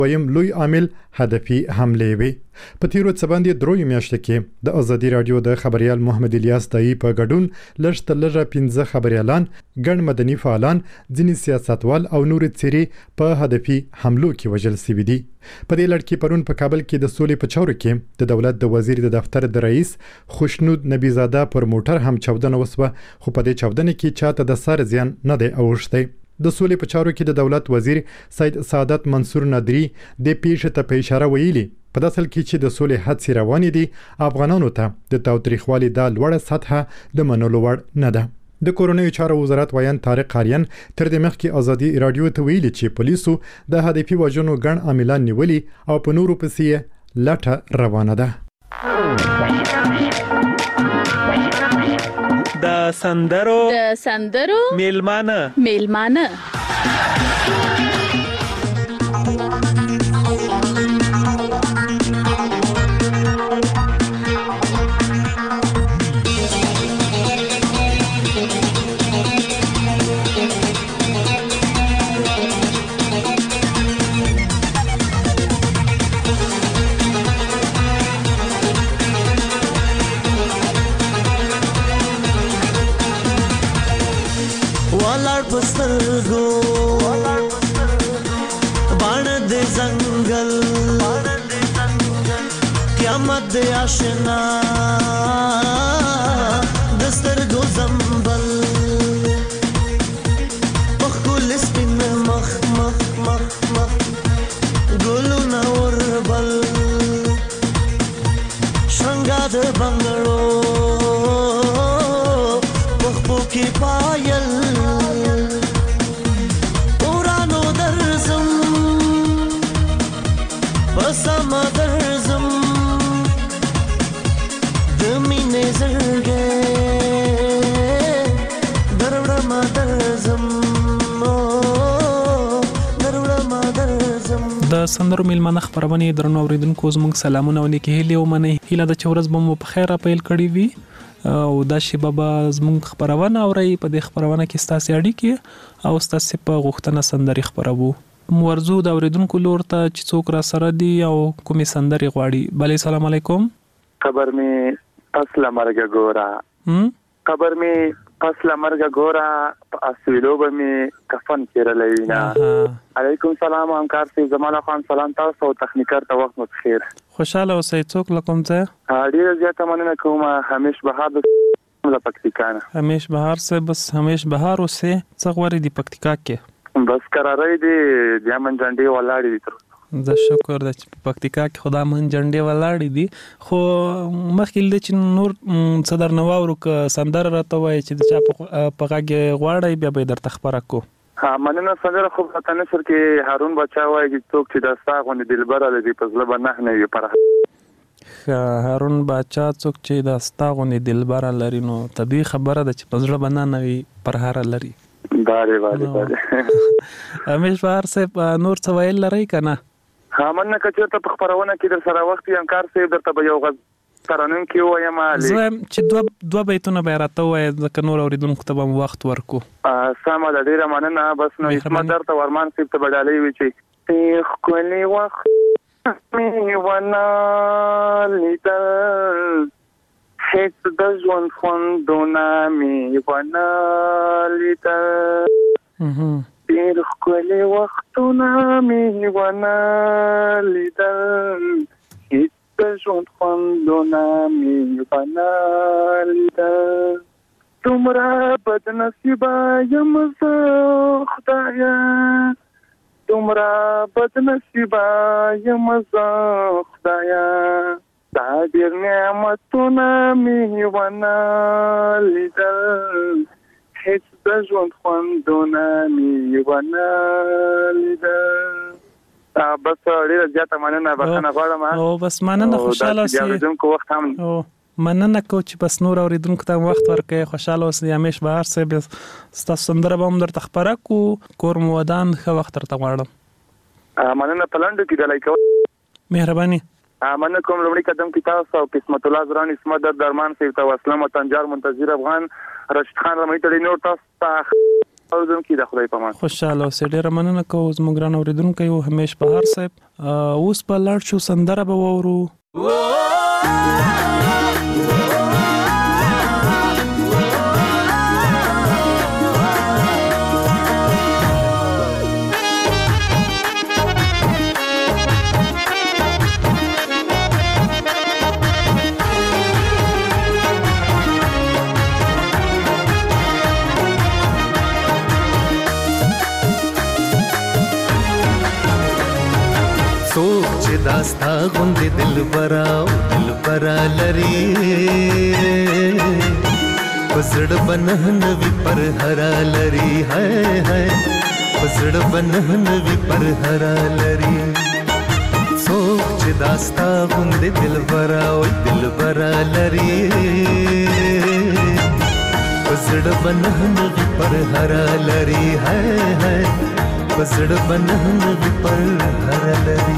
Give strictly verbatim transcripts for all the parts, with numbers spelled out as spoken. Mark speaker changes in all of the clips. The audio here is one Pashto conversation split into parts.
Speaker 1: ویم لوی عامل هدفي حملې وي. په تیرو څه باندې دروي میاشتو کې د ازادي رادیو د خبريال محمد الیاس دای په ګډون لږ تر لږه پنځه خبريالان، ګڼ مدني فعالان، ځینې سیاستوال او نور څیرې په هدفي حملو کې وژل شوي دي. په دې لړ کې پرون په کابل کې د سولې په چارو کې د دولت د وزیر د دفتر د رئیس خوشنود نبیزاده پر موټر هم چاودنه وسوه، خو په دې چاودنه کې چاته د سر زیان نه دی اوښتی. د سولې په چارو کې د دولت وزیر سید سعادت منصور نادری د پیښې ته په اشاره ویلي په داسل کې چې د سولې هڅې روانې دي، افغانانو ته د تاوتریخوالي دا لوړه سطحه د منلو وړ نه ده. د کورنیو چارو وزارت ویان طارق قاریان تر دې مخکې ازادي رادیو ته ویلي چې پولیسو د هدفي وژنو ګڼ عاملان نیولي او په نورو پسې لټه روانه ده.
Speaker 2: د سندرو
Speaker 3: د سندرو
Speaker 2: میلمانه
Speaker 3: میلمانه
Speaker 4: पस्तरगो बाण दे जंगल क़यामत दे आशना दस्तरगो जंबल बखुल स्पिन मख मख मख मख गुलुना उर्बल शृंगार बंगलो बखपो की पायल
Speaker 2: د سندرو میلمانه خبرونه درنو اوریدونکو زموږ سلامونه او نیکه هیله ومنه. هیله د چورز بم په خیر پیل کړی وي او دا شی بابا زموږ خبرونه اوري. په دې خبرونه کې ستاسو اړیکې او ستاسو په غوښتنه سندري خبرو مرزو د اوریدونکو لور ته چې څوک را سره دي او کومې سندري غواړي. بله سلام علیکم.
Speaker 5: خبر می اصله مرګ ګورا خبر می اصله مرګ ګورا اسویلو به می کفن کړلې نه. علیکم سلام همکار سي زمانه خان سلام تاسو او تخنیکر ته وخت مو بخیر.
Speaker 2: خوشاله اوسئ. څوک لکم ځه
Speaker 5: ډیر زیاته مننه کوم. همیش بهار د پکتیکانه.
Speaker 2: همیش بهار سے بس همیش بهار اوسه. څه غوړي دی پکتیکا کې؟
Speaker 5: بس قرارای دی جامن جنډي ولاړی دي.
Speaker 2: زه شکر د پکتیکا کې خدا من جنډي ولاړی دي. خو مخکې د چې نور صدر نواورو ک سندر راته وای چې د چا په غاګه غواړی بیا به در تخبره کو.
Speaker 5: ها مننه سندر خو ته نشر کې هارون بچا وای چې څوک چې د ساغونه دلبره لدی په ځله باندې نه وي پر
Speaker 2: هارون بچا څوک چې د ساغونه دلبره لري نو طبي خبره ده چې په ځله باندې نه وي پر هار لري.
Speaker 5: باره باره باره
Speaker 2: همیش بهر صاحب نور څه ویل لري کنه؟
Speaker 5: ها مننه کچې ته په خبرونه کې در سره وخت یې انکار صاحب درته به یو غږ ترانم کې وایم علي
Speaker 2: زه چې دوه دوه بیتونه به راته وای ځکه نور اوریدونکو ته به وخت ورکو.
Speaker 5: سمه ده ډیره مننه. بس نو اسمت درته ورمان صاحب ته بدالې وی چې تیخ کولی وخت می ونا لیدل هیڅ د ژوند خوندونه می ونا لیدل تیر کولی وختونه می ونه لیدل هیڅ د ژوند خوندونه می ونه لیدل دومره بد نصیبه یم زه خدایه دومره بد نصیبه یم زه خدایه دا ډېر نعمتونه می ونه لیدل هیڅ د ژوند خوندونه می ونه لیدل. بس ډیره زیاته مننه بخښنه غواړم.
Speaker 2: او بس مننه خوشاله اوسئ.
Speaker 5: اوریدونکو وخت هم
Speaker 2: مننه کو چې بس نور اوریدونکو ته وخت ورکړئ. خوشاله اوسئ. همیش بهر صاحب ستاسو سندره به هم درته خپره کو. کور مو ودان ښه وخت درته غواړم.
Speaker 5: مننه په لنډو کې د لایک
Speaker 2: مهرباني.
Speaker 5: مننه کوم. لومړی قدم کې تاسو او قسمت الله زران اسمت در درمان صاحب ته وسلام او تنجار منتظر افغان رشید خان رمې ته نور تاسو اوردونکو د خدای په امان.
Speaker 2: خوشاله اوسې. ډېره مننه کوم زموږ ګران اوریدونکو یو همیش بهار صاحب. اوس په لاړ شو سندره به وورو.
Speaker 3: सोच दास्ता गुंदे दिल बरा दिल बरा लरी पसड़ बनहन भी पर हरा लरी है है पसड़ बनहन भी पर हरा लरी. सोच दास्ता गुंदे दिल बरा दिल बरा लरी पसड़ बनहन भी पर हरा लरी है है पसड़ बनहन भी पर हरा लरी.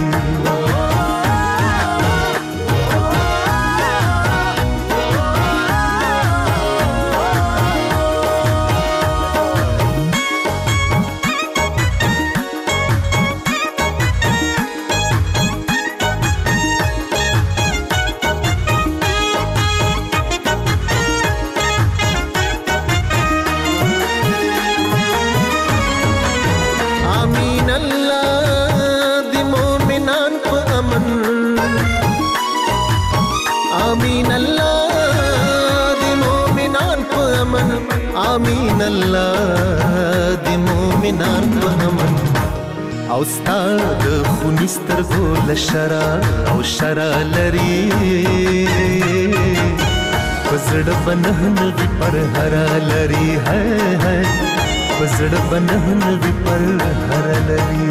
Speaker 3: आमीन अल्लाह दी मोमिनान पहमन औस्ताद खुनिस्तर गोल शरा औ शरा लरी पसड़ बनहन भी पर हरा लरी है है पसड़ बनहन भी पर हरा लरी.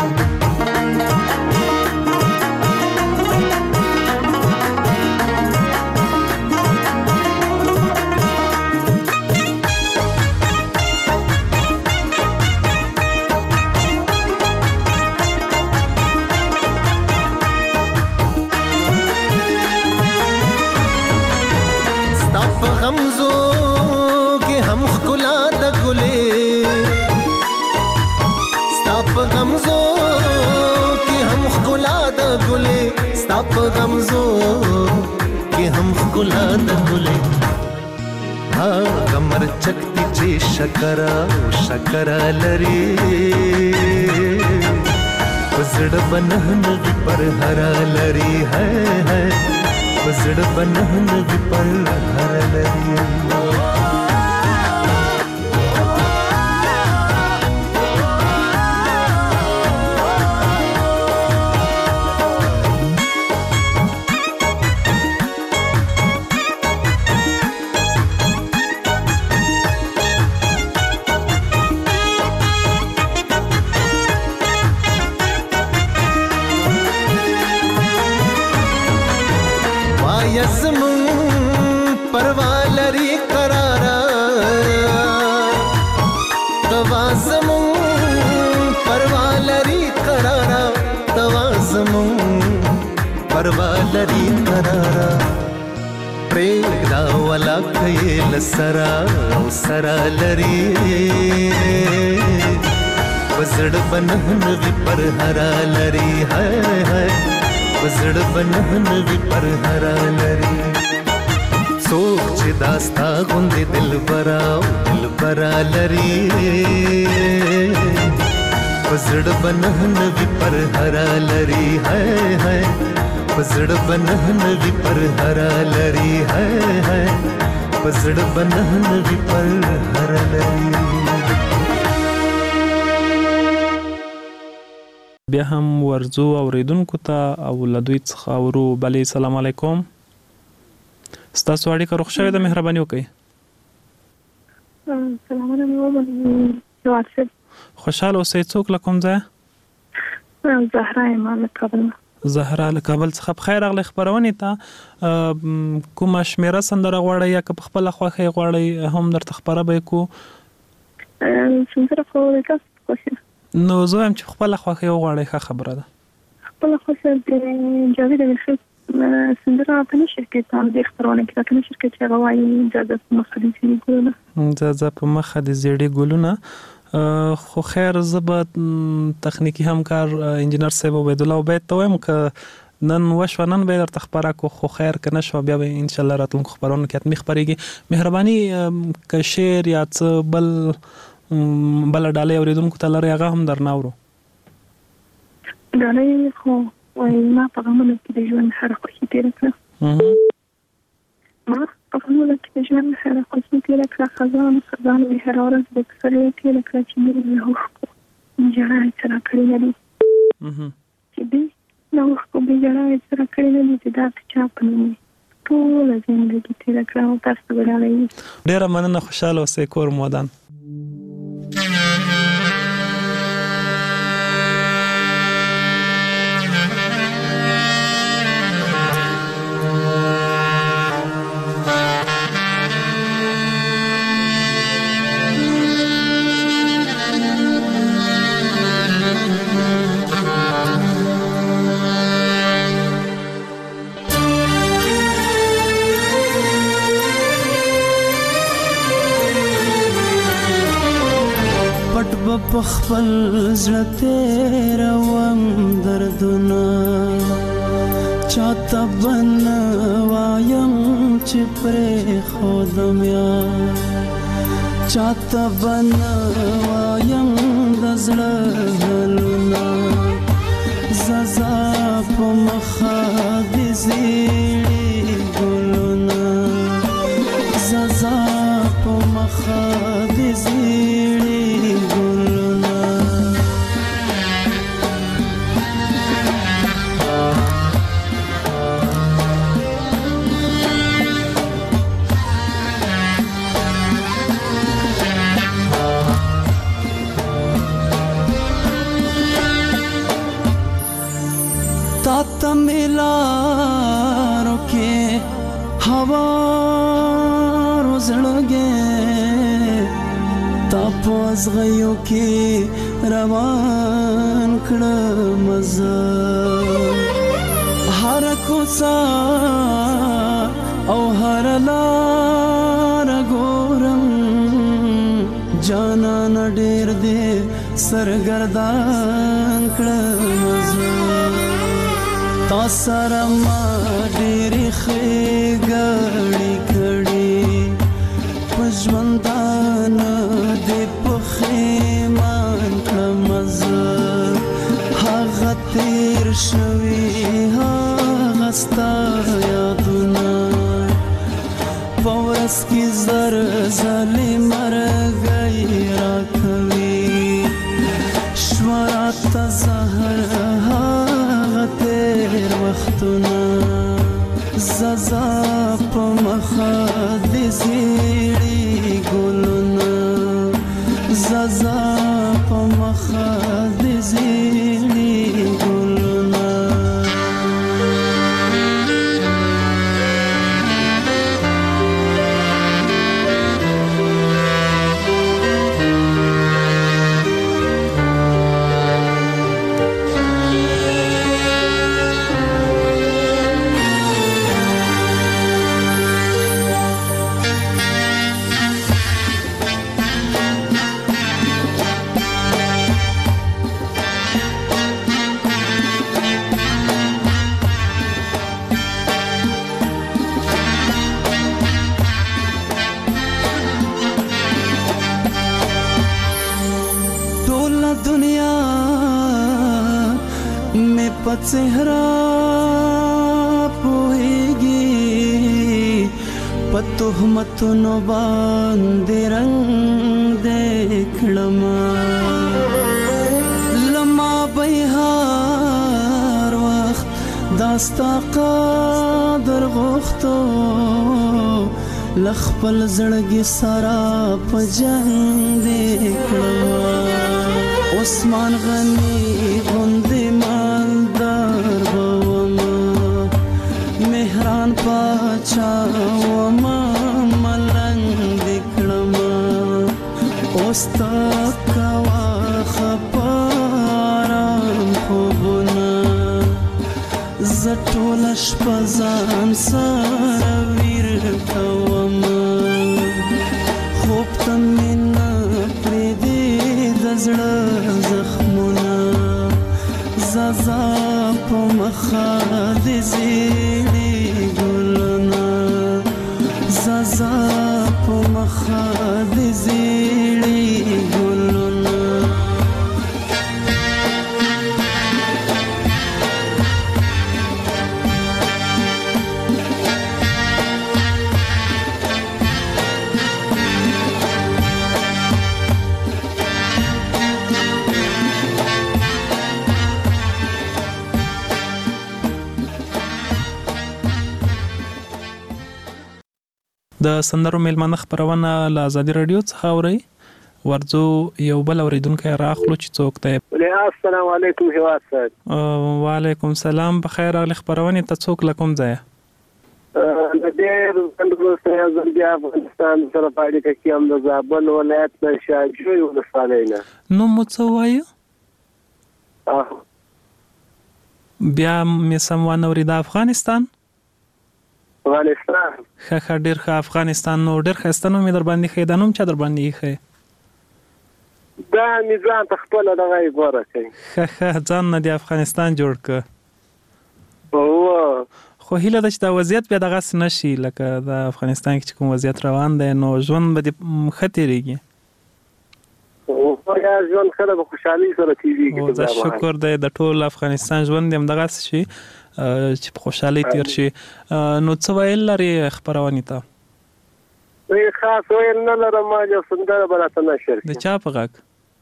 Speaker 3: स्ताप गमजो कि हम गुलाद गुले हा गमर चकती चे शकरा शकरा लरी पसड़ बनहन भी पर हरा लरी है है पसड़ बनहन भी पर हरा लरी. परवालरी करारा तवाज़मु परवालरी करारा तवाज़मु परवालरी करारा प्रेगदा वाला कये सरा सरा लरी वजड़ बनहन भी पर हरा लरी है है वजड़ बनहन भी पर हरा लरी. सोच दास्ता गुंदे दिल बरा दिल बरा लरी पसड़ बनहन भी पर हरा लरी है है पसड़ बनहन भी पर हरा लरी है है पसड़ बनहन भी पर हरा लरी.
Speaker 2: بیا هم ورزو اوریدونکو ته او لدوی څخه اورو. بلی سلام علیکم. ستاسو اړیکه روغ شوې ده، مهرباني وکړئ.
Speaker 6: سلام علیکم. واتساپ
Speaker 2: خوشاله اوسئ. څوک له کوم ځای؟
Speaker 6: زهرا یم له کابل.
Speaker 2: زهرا له کابل څخه. بخیر راغلی خپرونې ته. کومه شمیره سندره غواړئ یا که په خپله خوښۍ غواړئ هم درته خپره به یې کړو؟
Speaker 6: سندره خو تاسو خوښه.
Speaker 2: نو زه وایم چې خپله خوښۍ وغواړئ، ښه خبره ده.
Speaker 6: خپله خوښه د جاوید امیرخېل سندره په نشر کې ته د خپرونه کې په نشر کې چې هغه وایي ځاځه په مخه دې زیړي ګلونه
Speaker 2: ځاځه په مخه دې زیړي ګلونه. خو خیر زبر تخنیکی همکار انجینر صاحب عبید الله عبید ته وایم که نن وشو نن به در تخبره کو خو خیر کنه شو بیا به ان شاء الله راتلونکو خبرونه کې اتمی خبرېږي. مهرباني که شعر یا څه بل بل ډالې اوریدونکو ته لري هغه هم درناورو.
Speaker 6: ډالې خو وای ما په غمونو کې د ژوند هر خوښي تیر کړه. ما په غمونو کې د ژوند هر خوښي تیر کړه. خزان خزان به هر ورځ د کسرې تیر کړه چې موږ له هو جړا سره کړی دی. چې دې نو خو به جړا سره کړی دی چې دا چا پنه ټول ژوندۍ تیر کړه او تاسو ګرځولې.
Speaker 2: ډیره مننه خوشاله اوسې کور مودان.
Speaker 4: پخپل زړه تیرا وم دردونه چاته بن وایم چې پرې خودم یا چاته بن وایم د زړه حلونه ززا په مخه دې زیړي ګلونه ززا په مخه دې زیړي تمیلارو کې هوا روزړګې تاسو غيو کې روان کړه مزه هر کوڅه او هر لار ګورم جانا نډیر دې سرګردان کړه مزه تا سره ما ډېرې ښې ګړې کړې په ژوندانه دې پښېمان کړم زه هغه تېر شوي هغه ستا یادونه په ورځ کې زر ځلې مرګی راکوي شوه راته زهر تیر وختونه ززا په مخه دې زیړي ګلونه ززا په مخه دې زیړي ګلونه چهرا پوهیږي په تهمتونو باندې رنگ دکړم لما به هر وخت داستا قدر غوښتو لخپل زړګي سره په جنگ دکړم عثمان غنی غوندې مالدار بوما مهران پاچا وما ملنګ دکړما اوستا کوا خپارم خوبونه زټول شپزان سره ویر کوما خوب تمنا پردي دزړه زخمونه زازا په مخه د زیړې ګلونه زازا په مخه د زیړې ګلونه
Speaker 2: د سندرو میلمانه خبرونه له آزادي رادیو څخه اوري ورځو یو بل اوریدونکو راخلو چې څوک دی.
Speaker 7: السلام علیکم هیواد صاحب.
Speaker 2: وعلیکم سلام. بخیر راغلی. خبرونه ته څوک لکم ځای؟
Speaker 7: د دې څنګه زمبیا افغانستان سره پاړې کې هم د زابل ولایت د شاجوی ولسوالۍ نه.
Speaker 2: نو مو څه وایي؟ بیا مې سم وانه ورید افغانستان
Speaker 7: افغانستان
Speaker 2: ښه ښه ډېر ښه افغانستان. نو ډېر ښایسته نوم یې در باندې ښه دا نوم چا در باندې ایښی؟
Speaker 7: دا مې ځان ته خپله دغه یې غوره کړي.
Speaker 2: ښه ښه ځان نه دې افغانستان جوړ کړه. خو هیله ده چې دا وضعیت بیا دغسې نه شي لکه د افغانستان کې چې کوم وضعیت روان دی نو ژوند به دې ښه تېرېږي.
Speaker 7: ژوند ښه ده په خوشحالۍ سره تېرېږي.
Speaker 2: دا شکر دی د ټول افغانستان ژوند دې همدغسې شي چې په خوشحالۍ تیر شي. نو څه ویل لرې خپرونې ته؟
Speaker 7: خاص ویل نه لرم. ما یو سندره به راته نشر کړي.
Speaker 2: د چا په غږ؟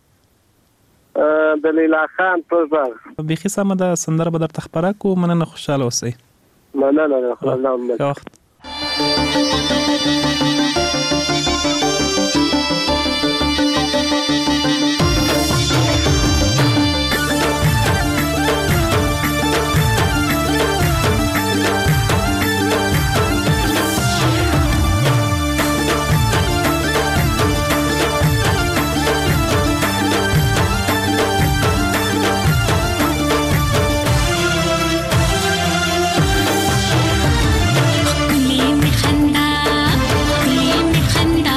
Speaker 7: د لیلا خان په غږ.
Speaker 2: بیخي سمه ده. سندره به درته خپره کړو. مننه، خوشحاله اوسئ.
Speaker 7: مننه ده. الله
Speaker 2: وخت
Speaker 8: خندا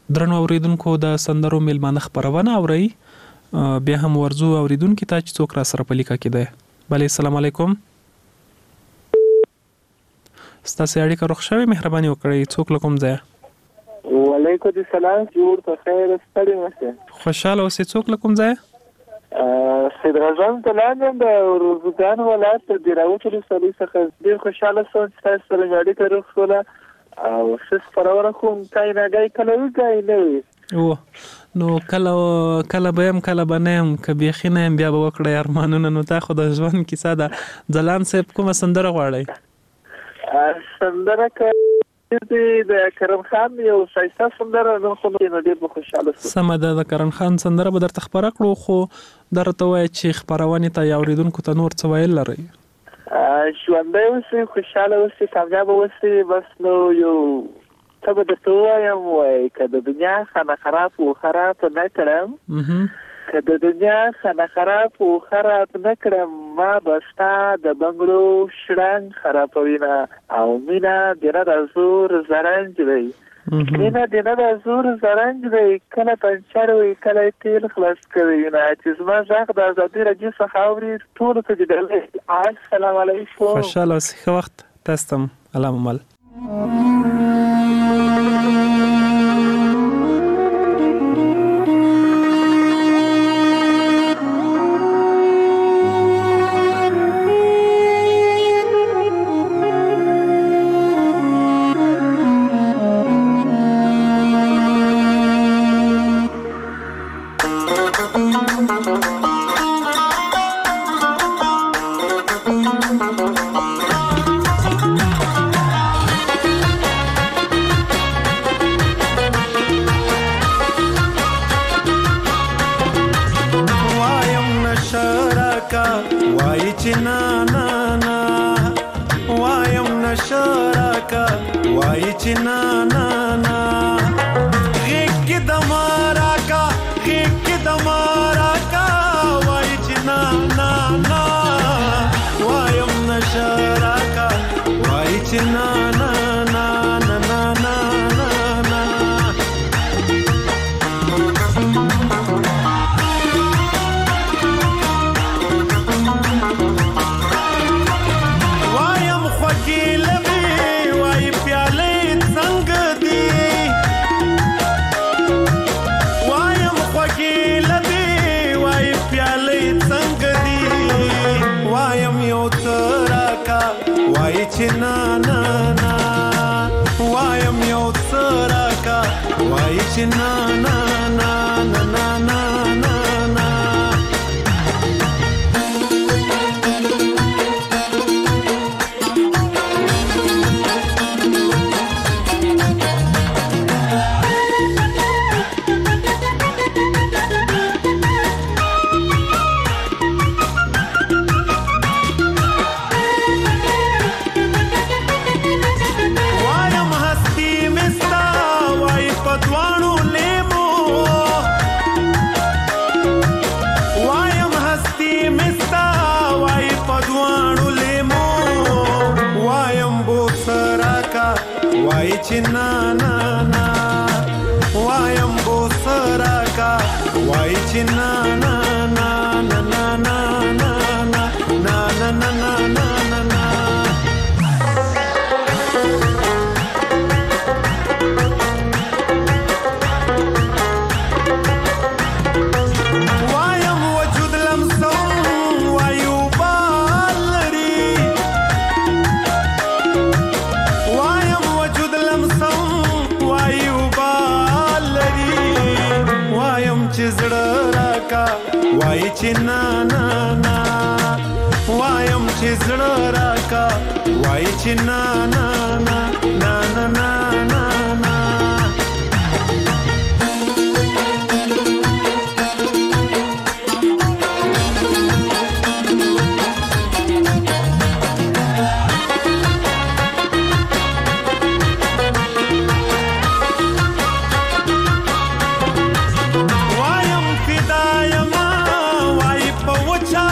Speaker 2: درنو اوریدونکو د سندرو میلمانه خبرونه اوري بیا هم ورزو اوریدونکو ته چې څوک را سره په لیکه کې ده. بله السلام علیکم. ستاسو اړیکه روغ شوې مهرباني وکړئ څوک له کوم ځای؟
Speaker 8: وعلیکم السلام جوړ په خیر ستړي مشه
Speaker 2: خوشاله اوسې څوک له کوم ځای؟
Speaker 8: سید غزان تلان د روزګان ولایت د راوتلو سړي څخه ډیر خوشاله سوم چې تاسو سره اړیکه روغ شوله او څه پرور کوم کای نه گای کله وګای نه
Speaker 2: و نو کله کله به هم کله بنم کبي خینه بیا به وکړی ارمانونه نو تا خو د ژوند کیسه ده. ځلان صاحب کومه سندره غواړئ؟
Speaker 8: سندره که د کرم خان یو شایسته سندره نو خو نو ډیر به خوشاله سم.
Speaker 2: سمه ده د کرم خان سندره به درته خبره کړو خو درته وایي چې خبرونه ته یا اوریدونکو ته نور څه ویل لري؟
Speaker 8: ژوندی اوسئ خوشحاله اوسئ کامیاب اوسئ بس نو یو څه به درته ووایم وایي که د دنیا خانه خراب و خراب نه کړم که د دنیا خانه خراب و خراب نه کړم ما به ستا د بنګړو شړنګ خرابوینه او مینه د نه د زور زرنج دی مینه د نه د زور زرنج دی کله پنچر وي کله تیل خلاص کوي نه چې زما غږ د ازادي راډیو څخه اوري ټولو ته د ډلې السلام علیکم.
Speaker 2: خوشحاله اوسئ ښه وخت تاسو ته هم الله مو مل.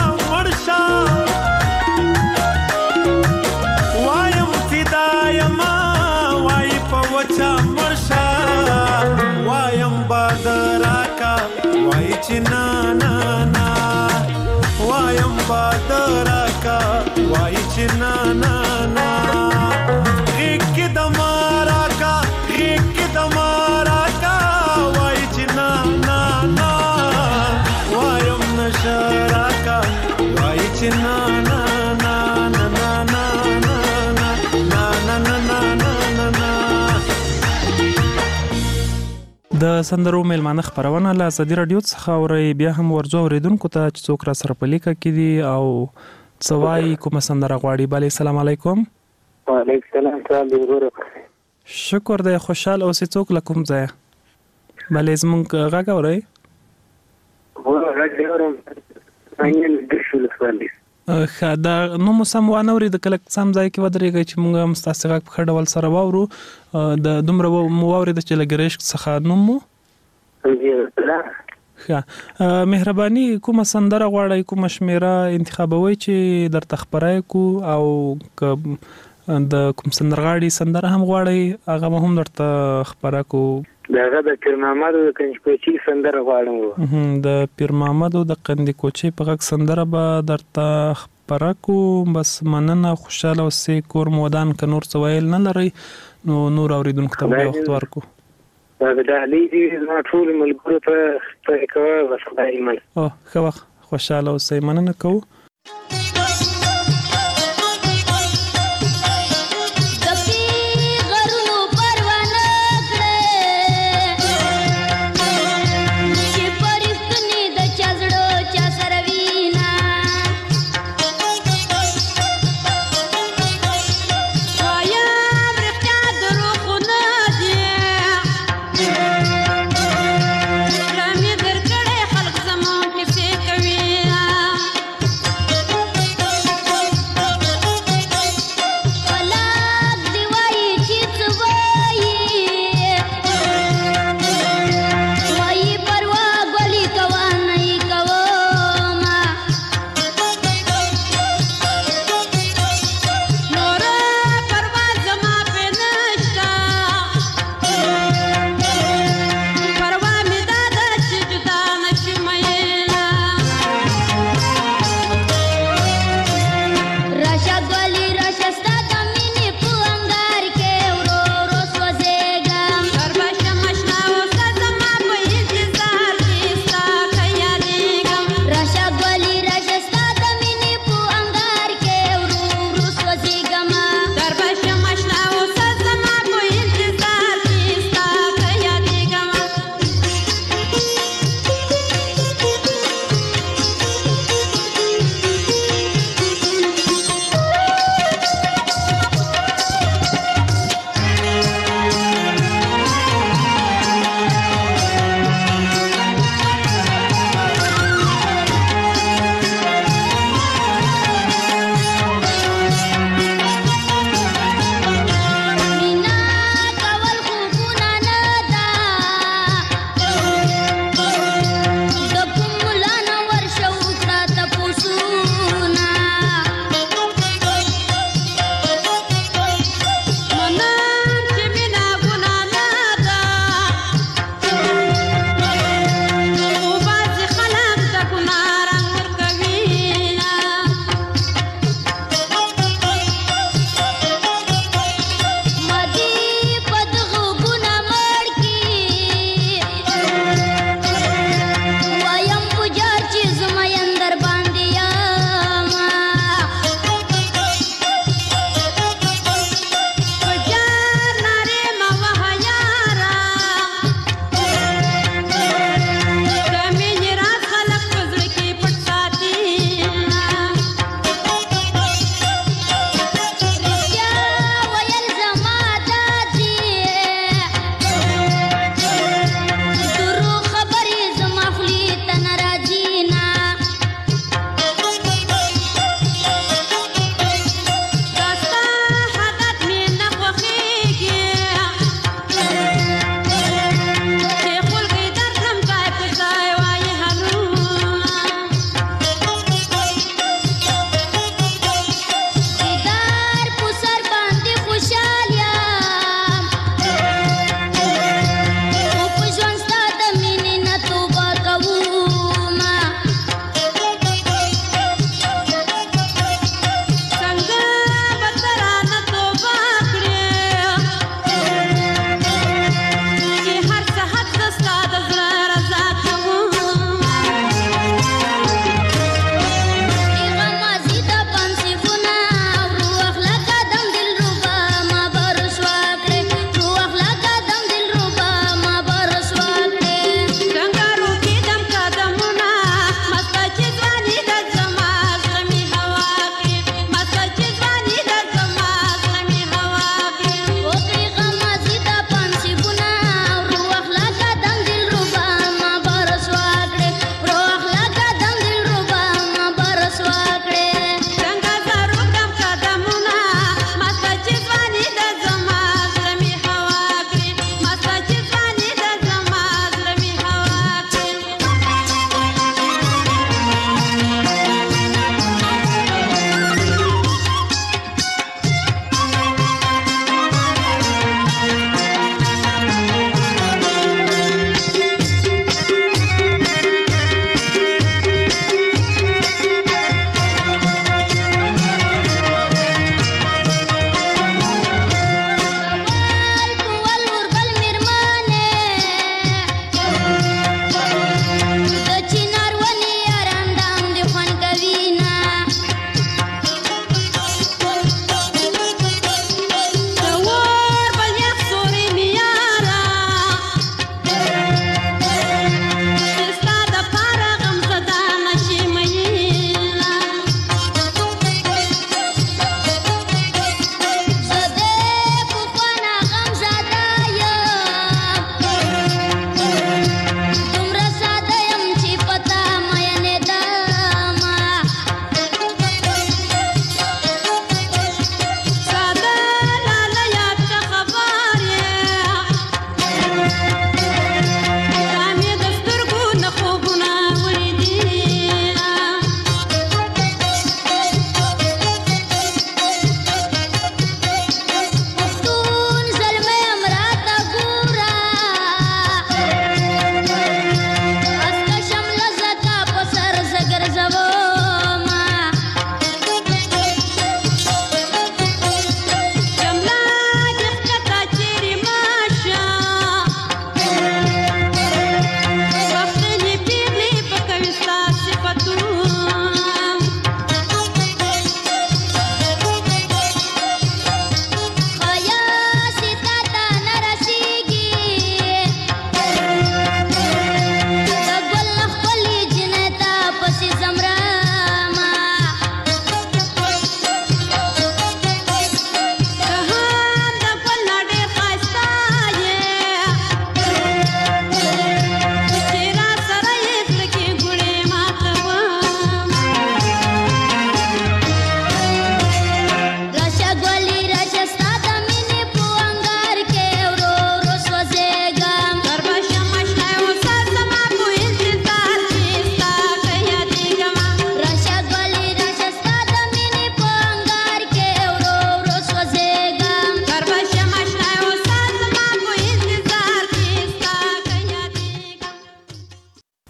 Speaker 9: I am
Speaker 3: چې نا نا نا وایم بادرا کا وای چې نا نا نا غیږ کې د مارا کا غیږ کې د مارا کا وای چې نا نا نا وایم نشرا کا وای چې نا نا نا نا نا نا نا نا نا نا نا
Speaker 2: د سندرو میلمانه خبرونه له ازادي رادیو څخه اوري بیا هم ورځو اوریدونکو ته چې څوک را سره پلیکه کړي او سوای کوم سندره غواړي. بله السلام علیکم.
Speaker 7: وعلیکم السلام تعالی.
Speaker 2: شکر دی خوشحال اوسې. څوک له کوم ځای؟ بله زمونږ غږ اورئ؟
Speaker 7: هو غږ اورم. انګل د شول خالي
Speaker 2: ښه دا نو مو سم وانه اوري د کله سم ځای کې ودرېږئ چې موږ هم ستاسې غږ په ښه ډول سره واورو. د دومره مو واورېده چې له ګرشک څخه نوم مو ښه مهرباني کومه سندره غواړئ کومه شمیره انتخابوئ چې درته خپره یې کړو او که د کوم سندرغاړي سندره هم غواړئ هغه به هم درته خپره کړو.
Speaker 7: دغه د پیر محمد د کنجکوچي سندره غواړم.
Speaker 2: د پیر محمد د کنجکوچي په غږ سندره به درته خپره کړو. بس مننه خوشحاله اوسئ. کور مو ودان که نور څه ویل نه لرئ نو نور اوریدونکو ته به وخت ورکړو.
Speaker 7: دا د ډهلي دي زما ټولو ملګرو ته خپرې کوه بس خدای ایمان.
Speaker 2: او ښه وخت خوشحاله اوسئ. مننه کوو.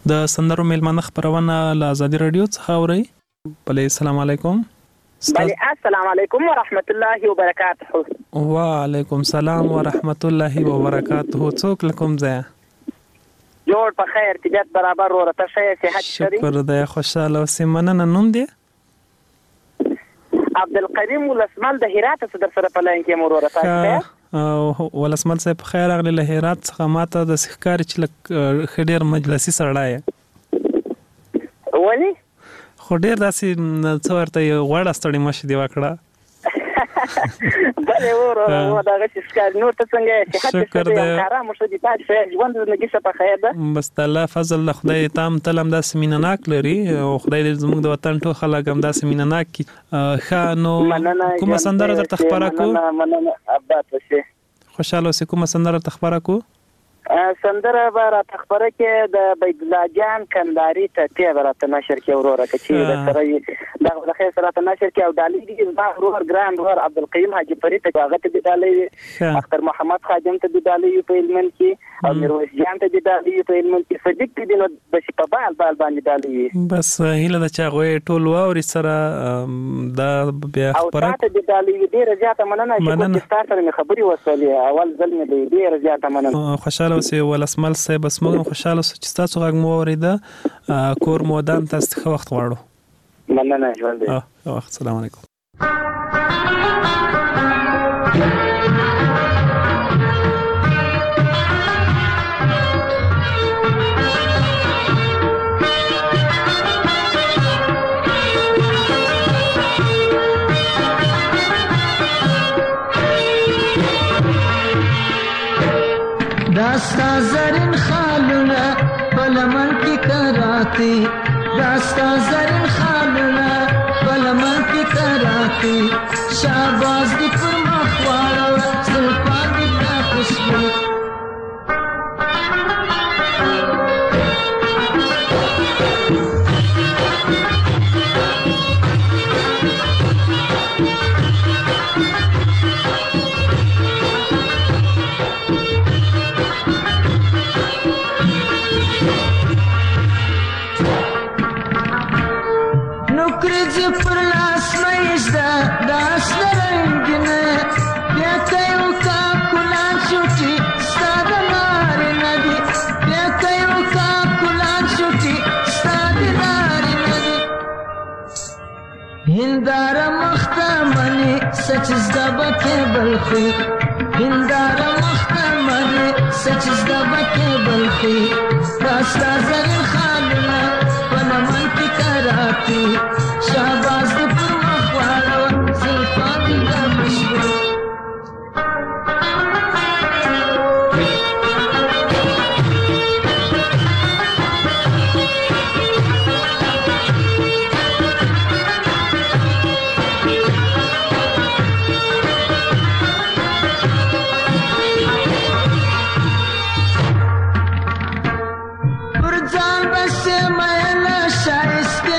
Speaker 2: د سندرو میلمانه خبرونه له ازادي رادیو څخه اوري. بله السلام علیکم.
Speaker 9: بله السلام علیکم ورحمت الله وبرکاته.
Speaker 2: وعلیکم السلام ورحمت الله وبرکاته. څوک لکم ځای؟
Speaker 9: جوړ په خیر طبیعت برابر ورته شه صحت شری.
Speaker 2: شکر دی خوشاله اوسې. مننه. نوم دی؟
Speaker 9: عبدالقدیم ولسمل د هرات څخه در سره په لاین کې مور ورته.
Speaker 2: او ولسمل صاحب په خیر راغلی له هرات څخه. ماته د ښکاري چې لږ ښه ډېر مجلسي سړی یې.
Speaker 9: ولې؟
Speaker 2: خو ډېر داسې څه ورته یې غوړه ستړې مشې دې وکړه.
Speaker 9: بلې وروره و دغه چې ښکاري. نور ته څنګه یې؟ صحت دې ښه دی؟ ارام اوسه دې پاتې شه. ژوند زندګي ښه په خیر ده؟
Speaker 2: بس د الله فضل له خدای تام تل هم داسې مینه ناک لري او خدای دې زموږ د وطن ټول خلک هم داسې مینه ناک کړي. ښه نو کومه سندره درته خپره کړو؟
Speaker 9: مننه ابات وشي.
Speaker 2: خوشاله اوسې. کومه سندره درته خپره کړو؟
Speaker 9: سندره به راته خپره کې د بیت الله جان کندهاري ټپې به راته نشر کې وروره که چې د سره یې دغه د خیر سره راته نشر کې. او ډالۍ دي زما ورور ګران ورور عبدالقیوم حاجي فرید ته هغه ته دې ډالۍ وي. اختر محمد خادم ته دې ډالۍ وي په هلمند کې. او میرویس جان ته دې ډالۍ وي په هلمند کې. صدیق ته دې نو بشي په بال بال باندې ډالۍ وي.
Speaker 2: بس هیله ده چې هغوی ټول واوري سره دا بیا خپره.
Speaker 9: او تا ته دې ډالۍ وي. ډېره زیاته مننه چې ستا سره مې خبرې وشولې. اول ځل مې دی. ډېره زیاته مننه.
Speaker 2: خوشاله اوسې ولسمل صاحب. بس موږ خوشاله اوسو چې ستاسو غږ مو واورېده. کور مو ودان. تاسو ته ښه وخت غواړو.
Speaker 9: مننه. ژوند دی.
Speaker 2: ښه وخت. سلام علیکم.
Speaker 4: داستا زرین خالونه پلمن کی کراتی. داستا زرین خالونه پلمن کی کراتی. شاباز دی پر مخوارو سلطان دی تا خوشبو. پر لاس مېشدا داس رنگینه بیا کایو کا کولان شوټي ستاد نار ندی. بیا کایو کا کولان شوټي ستاد نار ندی. هندار مختمنی سچز دبکه بلخي. هندار مختمنی سچز دبکه بلخي. داستا زرین خالونه پلمن کی کراتی. شهباز دی پر مخوارو زلفان دی دا مشبو. پر ځان بسه مېلا شایسته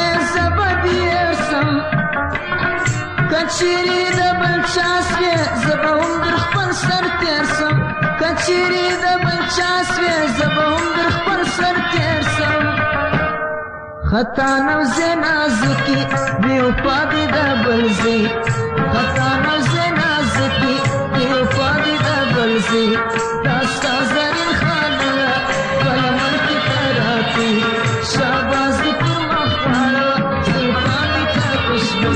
Speaker 4: کچيري د بلچاسوي زبهم در خپل سر تیرسم. کچيري د بلچاسوي زبهم در خپل سر تیرسم. خطا نو زنازکی دیو پادی د بلزي. خطا نو زنازکی دیو پادی د بلزي. داستا زرین خالونه پلمن کی کراتی. شاباز دی پر مخوارو زلفان دی تا خوشبو.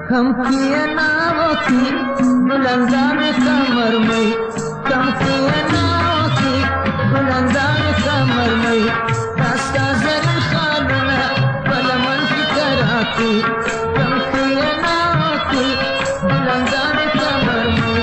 Speaker 4: کم کیه ناو کی بلندان کمر مئی کم کیه ناو کی بلندان کمر مئی داستا زرین خالونا بلمن کی کراتی کم کیه ناو کی بلندان کمر مئی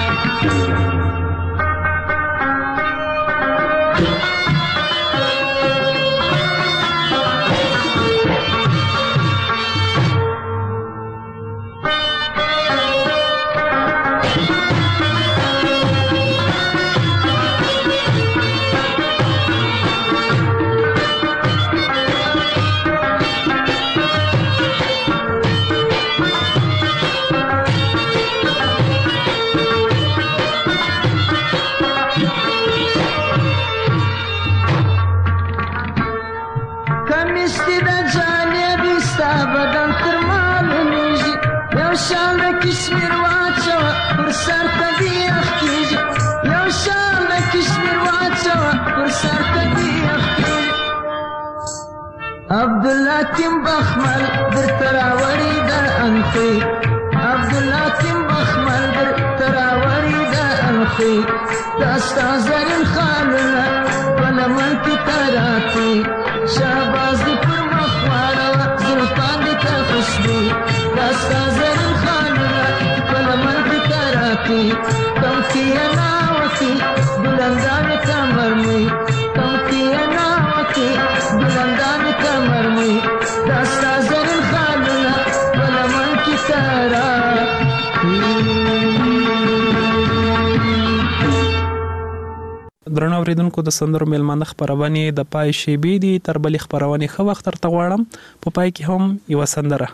Speaker 4: کشمیر واچوا پر سر تدی اخکیج یو شام کشمیر واچوا پر سر تدی اخکیج عبدالله تیم بخمل در تراوری در انخی عبدالله تیم بخمل در تراوری در انخی داستا زرین خالونا پلمن کی تراتی شاباز دی پر مخوارا زلطان دی تا خوشبی داستا زرین خالونا پلمن کی تراتی کم کیا ناوکی بلندان کمر می کم کیا ناوکی بلندان کمر می داستا زرین خالونا پلمن کی تراتی.
Speaker 2: درنو اوریدونکو د سندرو میلمانه خبرونه د پای شیبې دي تر بلې خبرونه خو وخت تر غواړم په پای کې هم یو سندره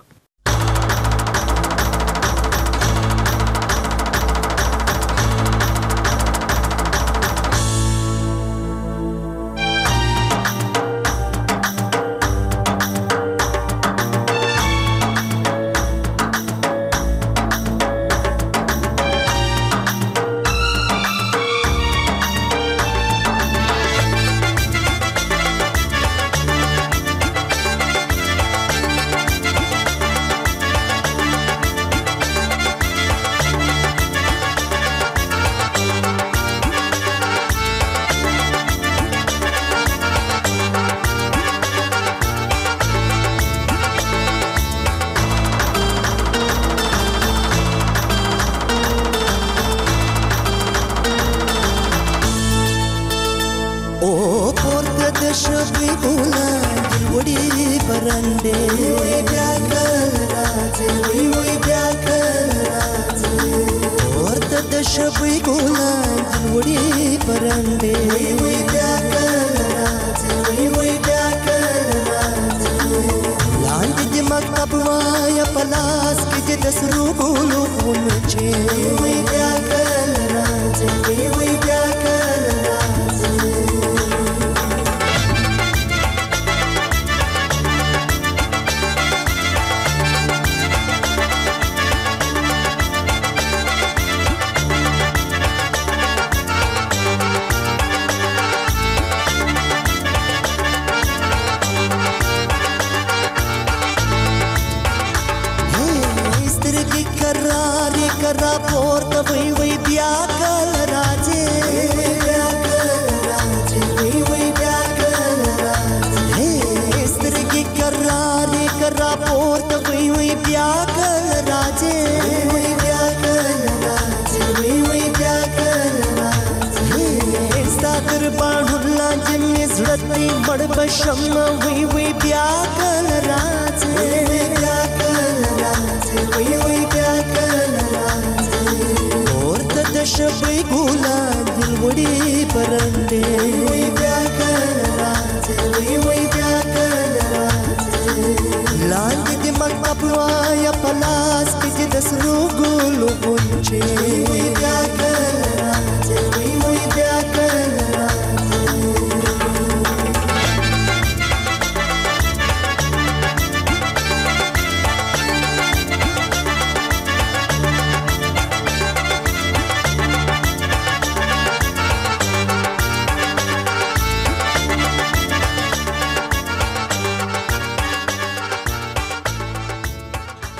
Speaker 10: پلاس کې د سرو ګلو غونچې